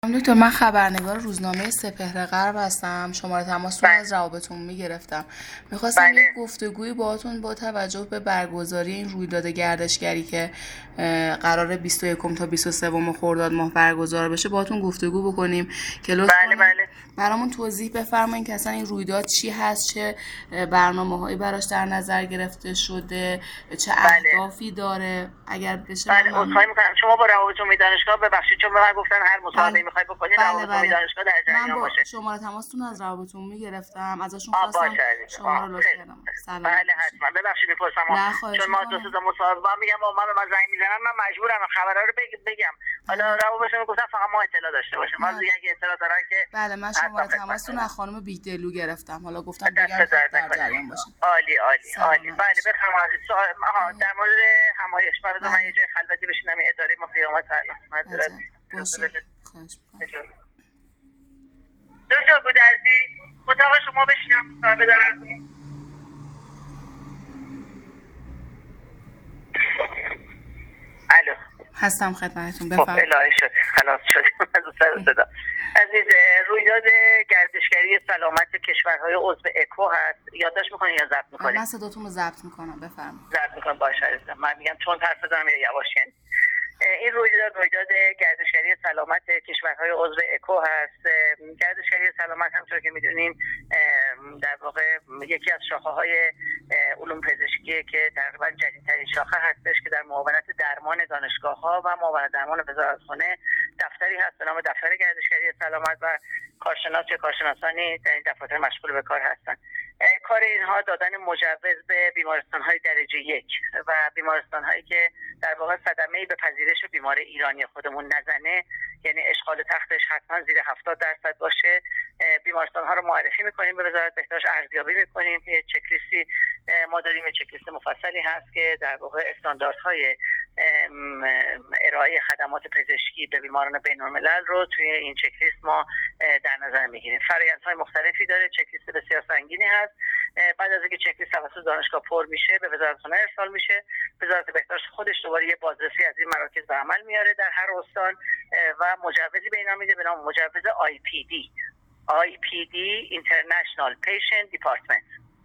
دکتر، من خبرنگار روزنامه سپهر غرب هستم. شماره تماس رو از روابطمون میگرفتم. میخواستم یک گفتگویی باهاتون با توجه به برگزاری این رویداد گردشگری که قرار 21 تا 23 خرداد ماه برگزار بشه باهاتون گفتگو بکنیم که لطفاً برامون توضیح بفرمایید که اصلا این رویداد چی هست، چه برنامه‌هایی براش در نظر گرفته شده، چه اهدافی داره. اگر بشه عذرخواهی می‌کنم شما با روابط عمومی دانشگاه ببخشید چون به من گفتن هر مصاحبه‌ای می‌خواید بکنید روابط عمومی دانشگاه در جریان باشه. من شماره تماستون از روابط عمومی گرفتم، ازشون خواستم شما رو لطف کردم. سلام. بله حتما ببخشید می‌پرسم چون ما دو سه تا مصاحبه میگم من به من زنگ میزنن من مجبورم خبرها رو بگم. حالا روابطشون گفتن فقط ما اطلاع داشته باشیم. ما دیگه اگه اطلاع دارن که بله من شماره تماستون از خانم بیگدلو گرفتم. حالا گفتم بگم در جریان باشیم. عالی. بله بفرمایید. در مورد همایش برای من یه جای خلوتی بشینم این اداره ما قیامت معذرت باشه. دکتر گودرزی اتاق شما بشینم مصاحبه دارم. الو هستم خدمتتون بفرمایید. الهی شد خلاص شدیم از سر صدا. عزیز رویداد گردشگری سلامت کشورهای عضو اکو هست. یادداشت میکنین یا ضبط میکنین؟ من صداتون رو ضبط میکنم بفرمایید. ضبط میکنم باشه عزیزم. من میگم چون حرف بزنم یا یواش یعنی. این رویداد گردشگری سلامت کشورهای عضو اکو هست. گردشگری سلامت همونطور که میدونیم در واقع یکی از شاخه‌های علوم پزشکی که تقریبا جدیدترین شاخه هستش که در معاونت درمان دانشگاه‌ها و معاونت درمان وزارتخانه دفتری هست به نام دفتر گردشگری سلامت و کارشناس یا کارشناسانی در این دفاتر مشغول به کار هستند. کار اینها دادن مجوز به بیمارستان‌های درجه 1 و بیمارستان‌هایی که در واقع صدمه‌ای به پذیرش بیمار ایرانی خودمون نزنه، یعنی اشغال تختش حتما زیر 70% باشه. بیمارستان‌ها رو معرفی می‌کنیم به وزارت بهداشت، ارزیابی می‌کنیم. یه چک لیستی ما داریم، چک لیست مفصلی هست که در واقع استانداردهای ارائه خدمات پزشکی به بیماران بین‌الملل رو توی این چک لیست ما در نظر می‌گیریم. فرآیندهای مختلفی داره، چک لیست بسیار سنگینی هست. بعد از اینکه چک لیست توسط دانشگاه پر میشه به وزارتخانه ارسال میشه. وزارت بهداشت خودش دوباره یه بازرسی از این مراکز به عمل میاره در هر استان و مجوزی به اینا میده به نام مجوز IPD International Patient Department.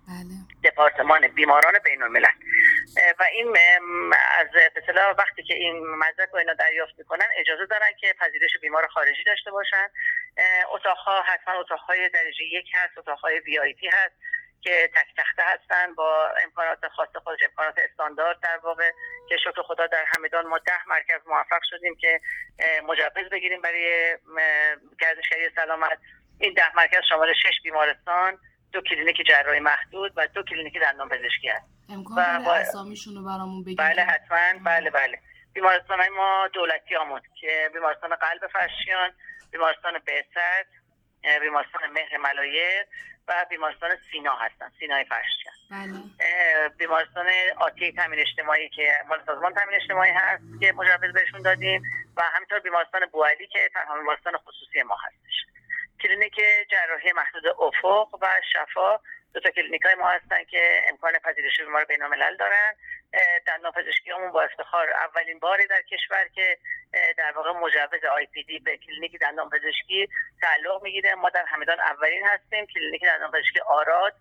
دپارتمان بیماران بین‌الملل. و این از اطلاع وقتی که این مدرک رو اینا دریافت میکنن اجازه دارن که پذیرش بیمار خارجی داشته باشن. اتاق‌ها حتما اتاق‌های درجه 1 هست، اتاق‌های VIP هست که تک تخته هستن با امکانات خاص خودش، امکانات استاندارد در واقع که شکر خدا در همدان ما 10 مرکز موفق شدیم که مجوز بگیریم برای گردشگری سلامت. این 10 مرکز شامل 6 بیمارستان، 2 کلینیک جراحی محدود و 2 کلینیک دندانپزشکی هست. امکان داره اسامیشون رو برامون بگید؟ بله حتما. بله. بیمارستان‌های ما دولتیامون که بیمارستان قلب فرشیان، بیمارستان بهسد، بیمارستان مهر ملایه و بیمارستان سینا هستن، سینای فرشیان. بله. بیمارستان آتی تامین اجتماعی که مال سازمان تامین اجتماعی هست که مجوز بهشون دادیم و همینطور بیمارستان بوعلی که تنها بیمارستان خصوصی ما هستش. کلینیک جراحی محدود افق و شفا 2 تا کلینیکای ما هستن که امکان پذیرش بیمار بین‌الملل دارن. دندانپزشکیمون با افتخار اولین باری در کشور که در واقع مجوز IPD به کلینیک دندانپزشکی تعلق میگیره. ما در همدان اولین هستیم. کلینیک دندانپزشکی آراد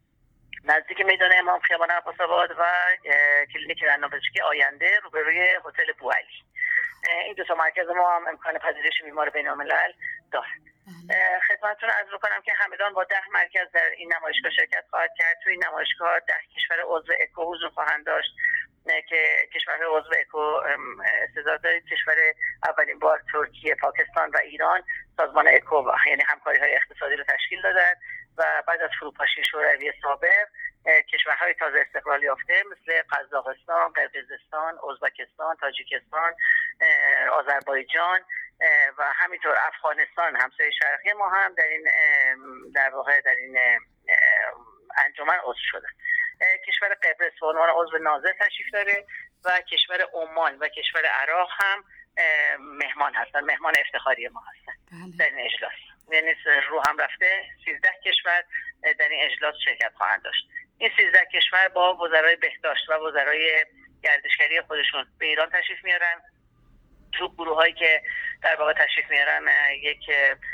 نزدیک میدان امام خیابان عباس‌آباد و کلینیک دندانپزشکی آینده روبروی هتل بوعلی. این 2 تا مرکز ما هم امکان پذیرش بیمار بین‌الملل داره. خدمتتون عرض کنم که همدان با 10 مرکز در این نمایشگاه شرکت خواهد کرد. توی این نمایشگاه 10 کشور عضو اکو حضور خواهند داشت که کشورهای عضو اکو استعداد دارید. کشور اولین بار ترکیه، پاکستان و ایران سازمان اکو یعنی همکاری‌های اقتصادی رو تشکیل دادن و بعد از فروپاشی شوروی سابق کشورهای تازه استقلال یافته مثل قزاقستان، قرقیزستان، ازبکستان، تاجیکستان، آذربایجان و همینطور افغانستان همسایه شرقی ما هم در واقع در این انجمن عضو شدن. کشور قبرس به عنوان عضو ناظر تشریف داره و کشور عمان و کشور عراق هم مهمان هستن، مهمان افتخاری ما هستن در این اجلاس. یعنی رو هم رفته 13 کشور در این اجلاس شرکت خواهند داشت. این 13 کشور با وزرای بهداشت و وزرای گردشگری خودشون به ایران تشریف میارن. تو گروه‌هایی که در واقع تشریف میارن یک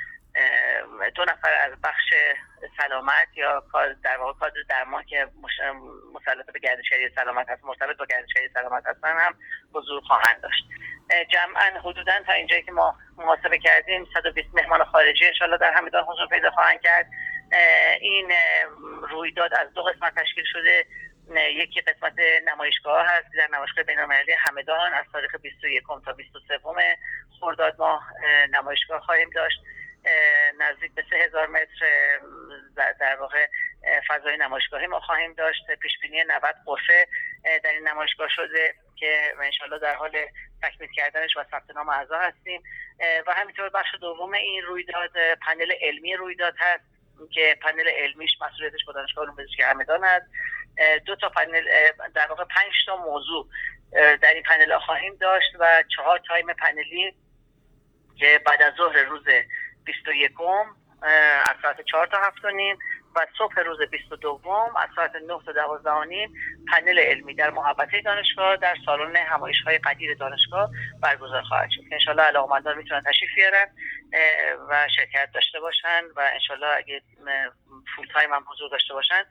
2 نفر از بخش سلامت یا در واقع کادر درمان که مسلط به گردشگری سلامت هست، مرتبط با گردشگری سلامت هستن هم حضور خواهند داشت. جمعاً حدوداً تا اینجایی که ما محاسبه کردیم 120 مهمان خارجی ان شاءالله در همدان حضور پیدا خواهند کرد. این رویداد از 2 قسمت تشکیل شده. یکی قسمت نمایشگاه هست که در نمایشگاه بین‌المللی همدان از تاریخ 21 تا 23 خرداد ماه نمایشگاه خواهیم داشت. نزدیک به 3000 متر در واقع فضای نمایشگاهی ما خواهیم داشت. پیشبینی 90 غرفه در این نمایشگاه شده که انشالله در حال تکمیل کردنش و ثبت نام اعضا هستیم. و همینطور بخش دوم این رویداد پنل علمی رویداد هست که پنل علمیش مسئولیتش با دانشگاه علوم پزشکی همدان است. 2 تا پنل در واقع 5 تا موضوع در این پنل خواهیم داشت و 4 تایم پنلی که بعد از ظهر روز 21 از ساعت 4 تا 7:30 و صبح روز 22 از ساعت 9 تا 12:30 پنل علمی در محوطه دانشگاه در سالن همایش‌های قدیر دانشگاه برگزار خواهد شد که انشالله علاقه‌مندان میتونن تشریف بیارن و شرکت داشته باشن و انشالله اگه فول تایم هم حضور داشته باشن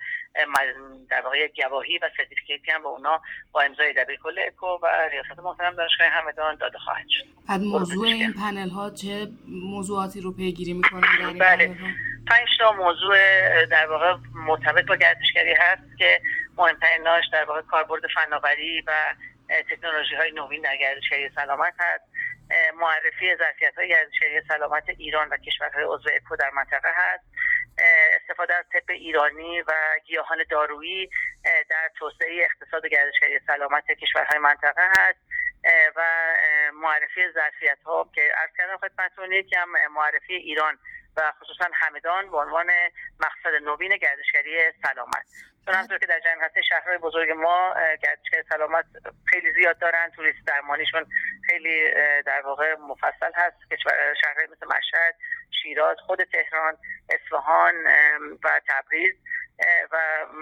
در واقع گواهی و سرتیفیکیتی هم به اونا با امضای دبیرکل اکو و ریاست محترم دانشگاه همدان داده خواهد شد. بعد موضوع این پنل ها چه موضوعاتی رو پیگیری میکنن در این بله. پنل ها؟ 5 تا موضوع در واقع مرتبط با گردشگری هست که مهمتریناش در واقع کاربرد فناوری و تکنولوژی‌های نوین در گردشگری سلامت هست. معرفی ظرفیت‌های گردشگری سلامت ایران و کشورهای عضو اکو در منطقه هست. استفاده از طب ایرانی و گیاهان دارویی در توسعه اقتصاد گردشگری سلامت کشورهای منطقه هست و معرفی ظرفیت‌ها که عرض کردم خدمتتون یکم معرفی ایران و خصوصا همدان به عنوان مقصد نوین گردشگری سلامت. چون همونطور که در جریان هستین شهرهای بزرگ ما گردشگری سلامت خیلی زیاد دارن، توریست درمانیشون خیلی در واقع مفصل هست. شهرهای مثل مشهد، شیراز، خود تهران، اصفهان و تبریز و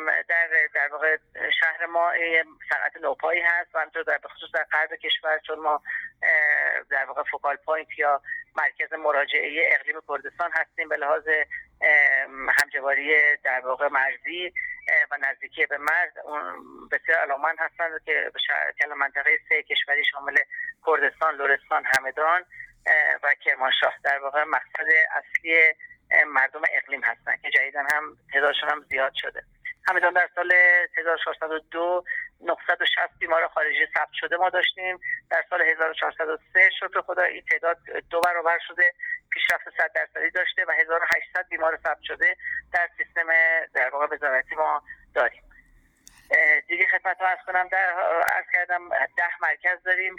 در واقع شهر ما صنعت نوپایی هست و همینطور به خصوص در غرب کشور چون ما در واقع فوکال پوینت یا مرکز مراجعه اقلیم کردستان هستیم به لحاظ همجواری در واقع مرزی و نزدیکی به مرز بسیار علاقمند هستند که منطقه 3 کشوری شامل کردستان، لرستان، همدان و کرمانشاه در واقع مقصد اصلی مردم اقلیم هستن که جدیداً هم تعدادشون هم زیاد شده. همدان در سال 1402 960 بیمار خارجی ثبت شده ما داشتیم. در سال 1403 شکر خدا این تعداد 2 برابر شده، پیشرفت 100% داشته و 1800 بیمار ثبت شده در سیستم در واقع وزارتی ما داریم. دیگه خدمتتون عرض کنم عرض کردم 10 مرکز داریم،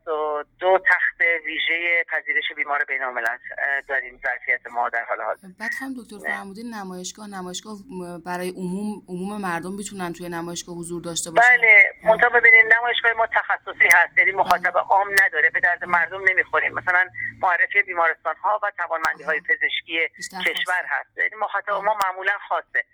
62 تخت ویژه پذیرش بیمار بین‌الملل داریم ظرفیت ما در حال حاضر. بعد خانم دکتر فرمودین نمایشگاه برای عموم مردم میتونن توی نمایشگاه حضور داشته باشن؟ بله، منتها ببینید نمایشگاه ما تخصصی هست، یعنی مخاطب عام نداره، به درد مردم نمیخوریم. مثلا معرفی بیمارستان ها و توانمندی های پزشکی کشور هست، یعنی مخاطب ما معمولا خاصه.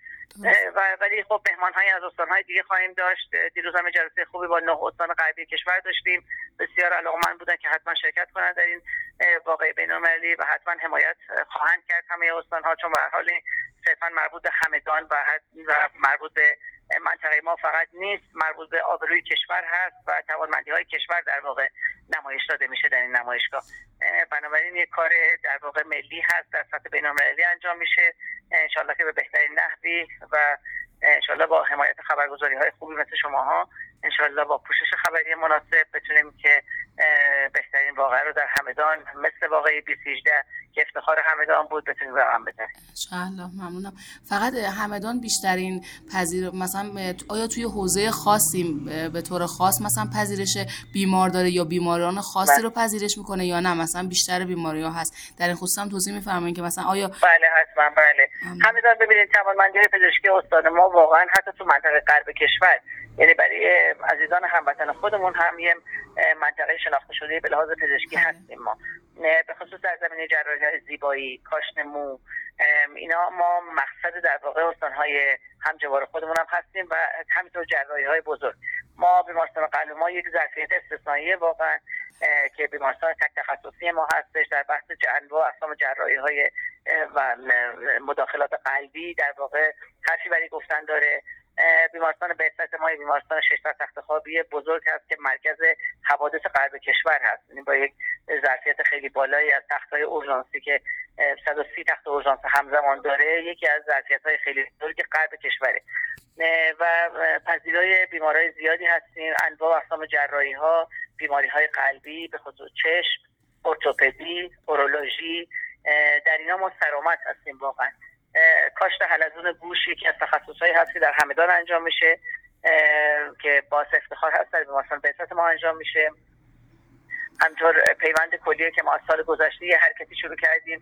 ولی خب مهمان‌های از استان‌های دیگه خواهیم داشت. دیروز هم جلسه خوبی با 9 استان غربی کشور داشتیم، بسیار علاقه‌مند بودن که حتما شرکت کنند در این واقعه بین‌المللی و حتما حمایت خواهند کرد همه استان‌ها، چون به هر حال صرفاً مربوط به همدان و مربوط به منطقه ما فقط نیست، مربوط به آبروی کشور هست و توانمندی‌های کشور در واقع نمایش داده میشه در این نمایشگاه. بنابراین یک کار در واقع ملی هست، در سطح بین‌المللی انجام میشه، انشالله که به بهترین نحوی و انشالله با حمایت خبرگزاری‌های خوبی مثل شماها، انشالله با پوشش خبری مناسب بتونیم که بهترین واقعه رو در همدان مثل واقعه 2018 که افتخار همدان بود بتونیم رقم بزنیم. انشالله. ممنونم. فقط همدان بیشترین مثلا آیا توی حوزه خاصی به طور خاص مثلا پذیرش بیمار داره یا بیماران خاصی رو پذیرش میکنه یا نه مثلا بیشتر بیماری‌ها هست؟ در این خصوص هم توضیح می‌فرمایید که مثلا آیا بله حتما بله. همدان ببینید توانمندی پزشکی استان ما واقعا حتی تو منطقه غرب کشور، یعنی برای عزیزان هموطن خودمون هم یه منطقه شناخته شده به لحاظ پزشکی هستیم ما. به خصوص در زمینه جراحی‌های زیبایی، کاشت مو، اینا ما مقصد در واقع استان‌های همجوار خودمون هم هستیم و همینطور جراحی‌های بزرگ. ما بیمارستان قلب ما یک ظرفیت استثنائیه واقعا که بیمارستان تک تخصصی ما هستش در بحث انواع اقسام جراحی‌های و مداخلات قلبی. در واقع حرفی برای گفتن داره. بیمارستان بهزت ما بیمارستان 600 تخت خوابی بزرگ هست که مرکز حوادث غرب کشور هست، یعنی با یک ظرفیت خیلی بالایی از تخت‌های اورژانسی که 130 تخت اورژانس همزمان داره، یکی از ظرفیت‌های خیلی بزرگ غرب کشوره و پذیرای بیمارای زیادی هستیم. انواع اقسام جراحی‌ها، بیماری‌های قلبی به خصوص چشم، ارتوپدی، اورولوژی، در اینا ما سرآمد هستیم واقعا. کاشت حلزون گوش یکی از تخصص‌هایی هست که در همدان انجام میشه که باعث افتخار هست در بیمارستان بهزت ما انجام میشه. همینطور پیوند کلیه که ما از سال گذشته یه حرکتی شروع کردیم،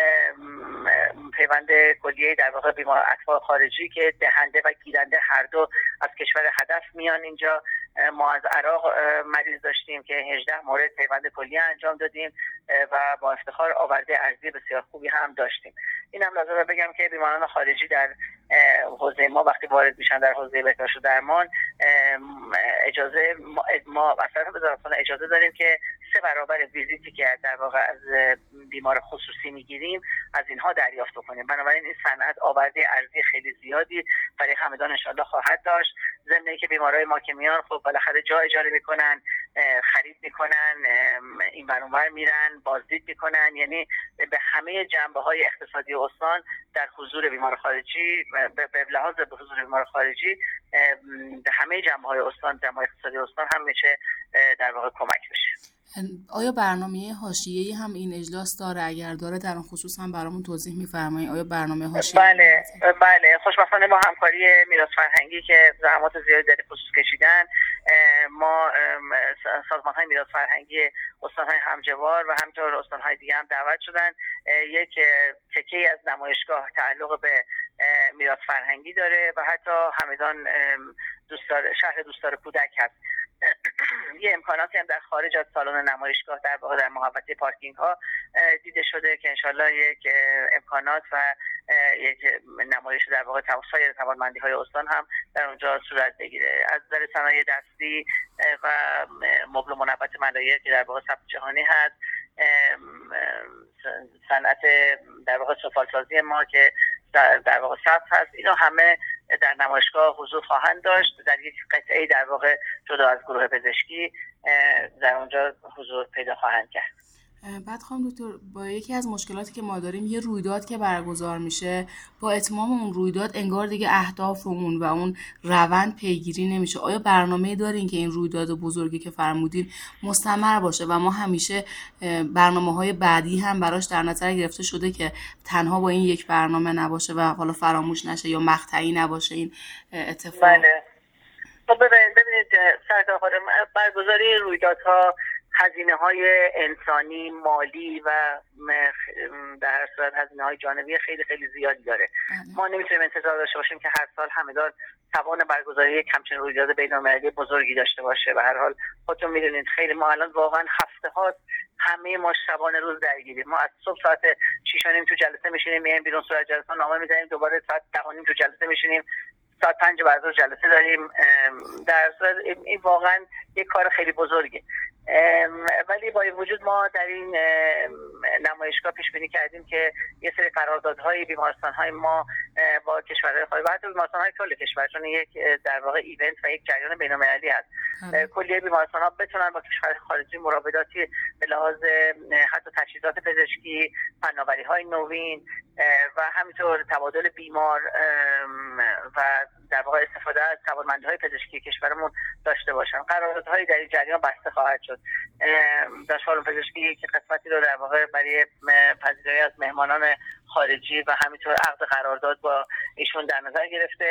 پیوند کلیه در واقع بیمار اطفال خارجی که دهنده و گیرنده هر دو از کشور هدف میان اینجا. ما از عراق مریض داشتیم که 18 مورد پیوند کلیه انجام دادیم و با افتخار آورده ارزی بسیار خوبی هم داشتیم. اینم لازمه بگم که بیماران خارجی در حوزه ما وقتی وارد میشن در حوزه بهداشت و درمان، اجازه ما از طرف وزارت خانه اجازه داریم که 3 برابر ویزیتی که در واقع از بیمار خصوصی میگیریم از اینها دریافت کنیم. بنابراین این صنعت آورده ارزی خیلی زیادی برای همدان انشالله خواهد داشت. ضمن اینکه بیمارای ما که میان خب بالاخره جا اجاره میکنن، خرید میکنن، این ور اون ور میرن، بازدید میکنن، یعنی به همه جنبه‌های اقتصادی استان در حضور بیمار خارجی، به لحاظ به حضور بیمار خارجی به همه جنبه‌های استان، جنبه‌های اقتصادی استان هم میشه در واقع کمک بشه. آیا برنامه حاشیه‌ای هم این اجلاس داره؟ اگر داره در اون خصوص هم برامون توضیح می‌فرمایید. آیا برنامه حاشیه‌ای؟ بله خوشبختانه با همکاری میراث فرهنگی که زحمات زیادی در خصوص کشیدن، ما سازمان‌های میراث فرهنگی استان‌های همجوار و همینطور استان‌های دیگه هم دعوت شدن. یک تکه‌ای از نمایشگاه تعلق به میراث فرهنگی داره و حتی همدان شهر دوستدار کودک هست. یه امکاناتی هم در خارج از سالن نمایشگاه در واقع در محوطه پارکینگ ها دیده شده که انشالله یک امکانات و یک نمایش در واقع سایر توانمندی های استان هم در اونجا صورت بگیره. از نظر صنایع دستی و مبل و منبت ملایق که در واقع ثبت جهانی هست، صنعت در واقع سفالسازی ما که در واقع ثبت هست، اینا همه در نمایشگاه حضور خواهند داشت. در یک قطعه در واقع جدا از گروه پزشکی در اونجا حضور پیدا خواهند کرد. بعد خانم دکتر، با یکی از مشکلاتی که ما داریم یه رویداد که برگزار میشه، با اتمام اون رویداد انگار دیگه اهدافمون و اون روند پیگیری نمیشه. آیا برنامه‌ای دارین که این رویداد بزرگی که فرمودین مستمر باشه و ما همیشه برنامه‌های بعدی هم براش در نظر گرفته شده که تنها با این یک برنامه نباشه و حالا فراموش نشه یا مقطعی نباشه این اتفاق؟ بله. خب ببینید سردار خانم، برگزاری رویدادها هزینه‌های انسانی، مالی و در صورت هزینه‌های جانبی خیلی خیلی زیادی داره. ما نمیتونیم انتظار داشته باشیم که هر سال همدان توان برگزاری یک همچین رویداد بین‌المللی بزرگی داشته باشه. به هر حال خودتون میدونید خیلی ما الان واقعا هفته‌ها همه ما شبانه روز درگیریم. ما از صبح ساعت 6:30 تو جلسه میشینیم، میایم بیرون، صورت جلسه نامه می‌زنیم، دوباره ساعت 10:30 تو جلسه میشینیم، ساعت 5 بعد از جلسه داریم. در صورت این واقعا یک کار خیلی بزرگه. ولی با این وجود ما در این نمایشگاه پیش بینی کردیم که یه سری قراردادهای بیمارستان‌های ما با کشورهای خارجی و حتی بیمارستان‌های کل کشور، چون یک در واقع ایونت و یک جریان بین‌المللی هست، کلیه بیمارستان‌ها بتونن با کشورهای خارجی مراوداتی به لحاظ حتی تجهیزات پزشکی، فناوری‌های نوین و همینطور تبادل بیمار و در واقع استفاده از توانمندی‌های پزشکی کشورمون داشته باشن. قراردادهای در این جریان بسته خواهد شد. دانشگاه پزشکی که قسمتی رو در واقع برای پذیرایی از مهمانان خارجی و همینطور عقد قرارداد با ایشون در نظر گرفته.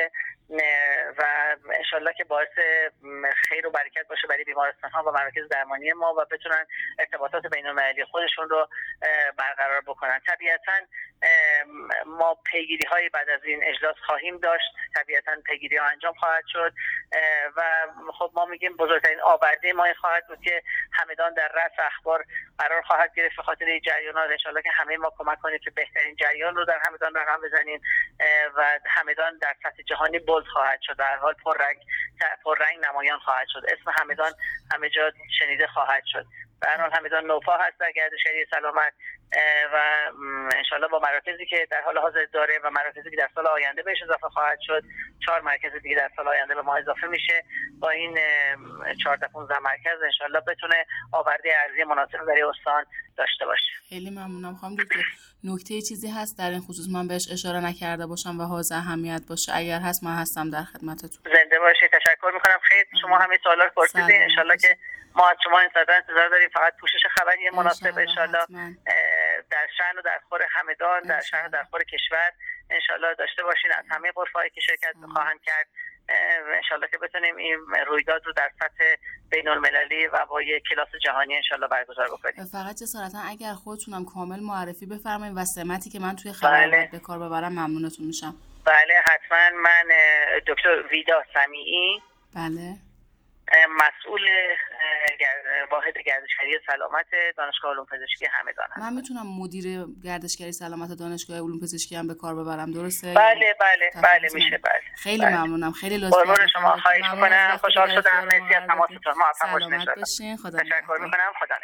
و انشالله که باعث خیر و برکت باشه برای بیمارستان ها و مراکز درمانی ما و بتونن ارتباطات بین المللی خودشون رو برقرار بکنن. طبیعتاً ما پیگیری های بعد از این اجلاس خواهیم داشت، طبیعتاً پیگیری ها انجام خواهد شد و خب ما میگیم بزرگترین آورده ما این خواهد بود که همدان در رأس اخبار قرار خواهد گرفت. به خاطر این جریانات انشالله که همه ما کمک کنیم که بهترین جریان رو در همدان رقم بزنیم و همدان در سطح جهانی بولد خواهد شد، در حال پررنگ نمایان خواهد شد، اسم همدان همه جا شنیده خواهد شد. در حال همدان نوپا هست در گردشگری سلامت و انشالله با مراکزی که در حال حاضر داره و مراکزی که در سال آینده بهش اضافه خواهد شد، 4 مرکز دیگه در سال آینده به ما اضافه میشه. با این 14-15 مرکز انشالله بتونه آورده ارزی مناسب برای استان داشته باشه. خیلی ممنونم خانم دکتر. نکته چیزی هست در این خصوص من بهش اشاره نکرده باشم و حائز اهمیت باشه؟ اگر هست من هستم در خدمتتون. زنده باشید. تشکر میکنم. خیلی شما همه سوالا رو پرسیدین. انشالله که ما از شما انتظار داریم فقط پوشش خبری مناسب انشالله در شأن و در خور همدان، در شأن و در خور کشور انشالله داشته باشین. از همه غرفه‌هایی که شرکت خواهند کرد انشالله که بتونیم این رویداد رو در سطح بین المللی و با یک کلاس جهانی انشالله برگزار بکنیم. فقط جسارتا اگر خودتونم کامل معرفی بفرمایید و سمتی که من توی خبر به کار ببرم ممنونتون میشم. بله حتما. من دکتر ویدا سمیعی، بله، مسئول واحد گردشگری سلامت دانشگاه علوم پزشکی همدان هستم. من میتونم مدیر گردشگری سلامت دانشگاه علوم پزشکی هم به کار ببرم درسته؟ بله میشه. بله خیلی ممنونم. خیلی لطفا. قربون شما. خواهش میکنم. خوشحال شدم. مرسی از تماستون. موفق باشید. سلامت باشین. خدا تشکر میکنم. خدا